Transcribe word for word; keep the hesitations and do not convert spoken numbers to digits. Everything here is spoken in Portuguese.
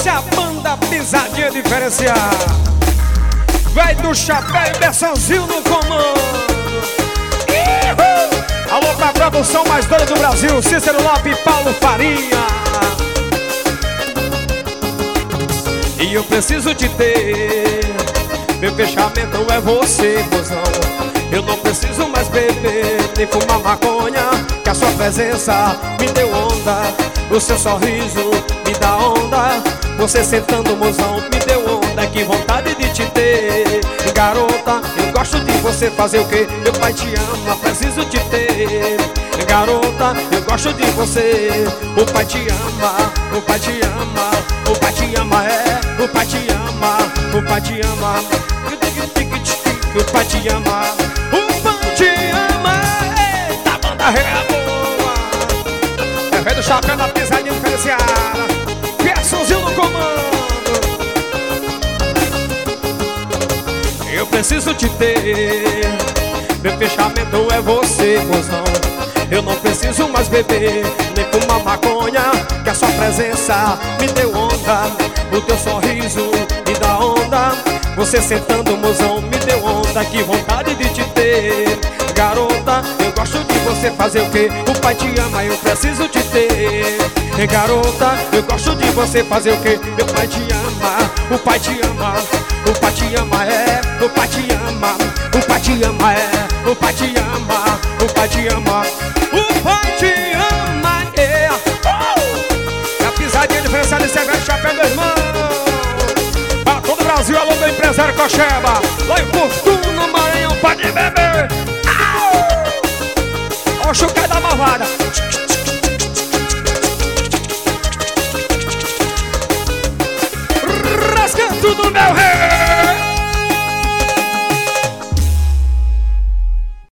Essa é a banda Pisadinha Diferenciada. Vai do chapéu e Bessãozinho no comando. Uhul! Alô pra produção mais doida do Brasil, Cícero Lopes e Paulo Farinha. E eu preciso te ter, meu fechamento é você, mozão. Eu não preciso mais beber, nem fumar maconha, que a sua presença me deu onda. O seu sorriso me dá onda. Você sentando, mozão, me deu onda. Que vontade de te ter, garota. Eu gosto de você, fazer o quê? Meu pai te ama, preciso te ter. Garota, eu gosto de você. O pai te ama, o pai te ama, o pai te ama, é. O pai te ama, o pai te ama, o pai te ama, o pai te ama. Eita, banda é boa. É rei do chapéu da Pisadinha Diferenciada. Peçãozinho no comando. Eu preciso te ter, meu fechamento é você, mozão. Eu não preciso mais beber, nem fumar maconha, que a sua presença me deu onda. O teu sorriso me dá onda. Você sentando, mozão, me deu onda. Que vontade de te ter, garota. Eu gosto de você, fazer o quê? O pai te ama, eu preciso te ter. Garota, eu gosto de você, fazer o quê? Meu pai te ama, o pai te ama, o pai te ama, é. O pai te ama, o pai te ama, é. O pai te ama, o pai te ama, o pai te ama, é. Oh! É a Pisadinha Diferenciada, esse é velho chapéu, meu irmão. Para todo o Brasil, alô do empresário Cocheba. Lá em Fortuna, no Maranhão, pode beber. Ó o chucai da malvada. Rasga tudo, meu rei.